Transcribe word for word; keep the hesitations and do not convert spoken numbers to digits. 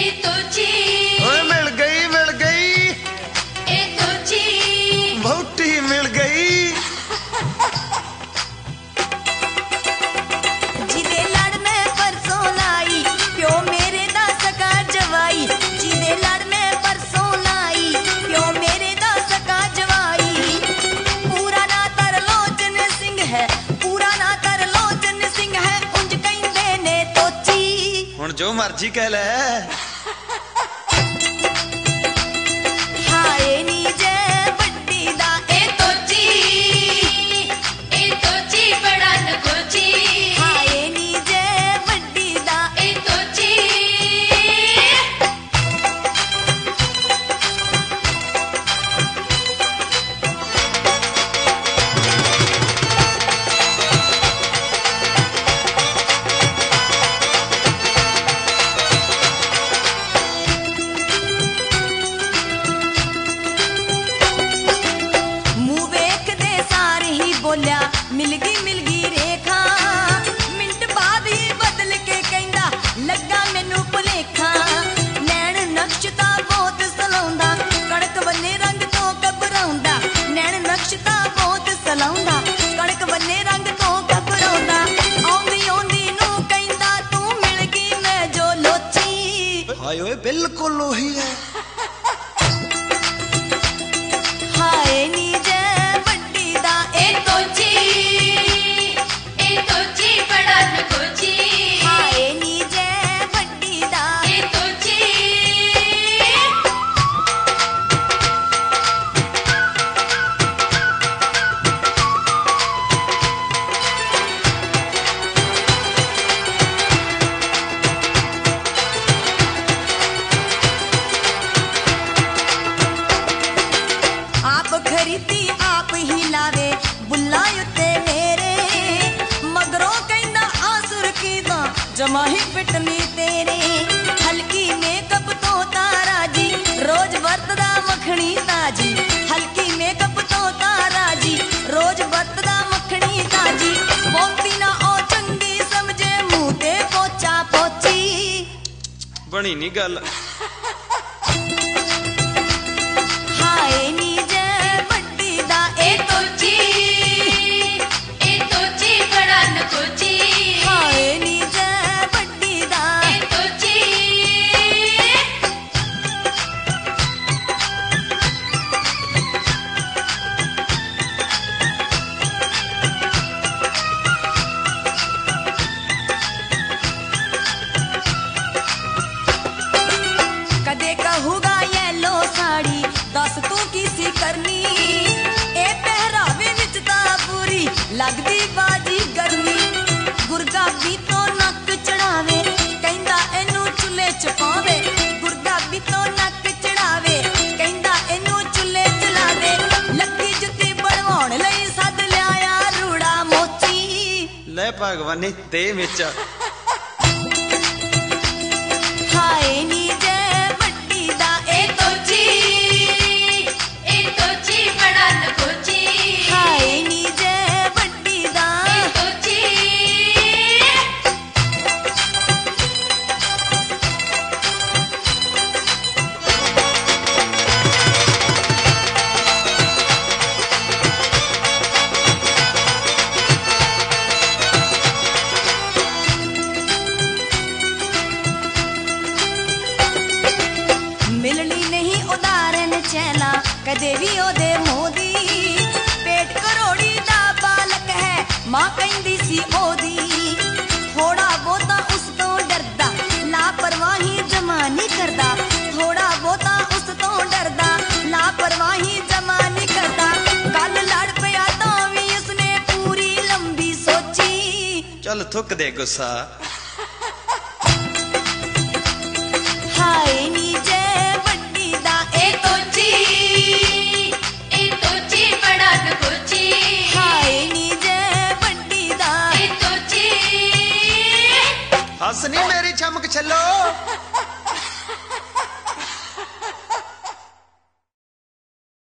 ओए मिल गई मिल गई बहुटी मिल गई जिदे लड़ में परसों लाई प्यो मेरे दा सका जवाई जिदे लड़ में परसों लाई प्यो मेरे दा सका जवाई पूरा ना तरलोचन सिंह है पूरा ना तरलोचन सिंह है उंज कहंदे ने तोची हुण जो मर्जी कह ले मिल गई मिल गई रेखा मिंट बाद ही बदल के कहंदा लगा मैनू भुलेखा नैन नक्शता बहुत सलाउंदा कणक बन्ने रंग तो घबराउंदा नैन नक्शता बहुत सलाउंदा कणक बन्ने रंग तो घबराउंदा आउंदी आउंदी नू कहंदा तू मिल गई मैं जो लोची हाय ओए बिल्कुल ओही है हाय नी जे बड्डी दा ए तोची जमा ही पिटनी तेरे हल्की मेकअप तो तारा जी रोज बरतदा मखनी ताजी हल्की मेकअप तो तारा जी रोज बरतदा मखनी ताजी बोलती ना ओ चंगी समझे मुंह ते पोचा पोची बनी नी गल हाय नी जे बड्डी दा ए तोची ए तोची बड़ा नकोची हाय नी दस तू किसी करनी ए पहरावे विच ता पूरी लगदी बाजी गर्मी गुरगाबी तो नक चढ़ावे कहंदा एनू चुल्हे च पावे गुरगाबी तो नक चढ़ावे कहंदा एनू चुल्हे च ला दे लक्की जुत्ती बनवाउण लई सद लिया रूड़ा मोची ले भगवानी ते विच हाय नी जे बड्डी दा ए तोची हाय नी जे बड्डी दा मिलनी नहीं उदाहरण चैला कदे भी ओदे मोदी पेट करोड़ी दा बालक है मां कहंदी सी ओदी थोड़ा बहुता उस तो डरदा लापरवाही जमा नहीं करदा थोड़ा बहुता उस तो डरदा लापरवाही जमा नहीं करदा कल लड़ पिया तां भी उसने पूरी लंबी सोची चल थुक दे गुस्सा हाय नी जे बड्डी दा ए तोची ए तोची बड़ा नकोची हाय नी जे बड्डी दा ए तोची हंस नी मेरी चमक छलो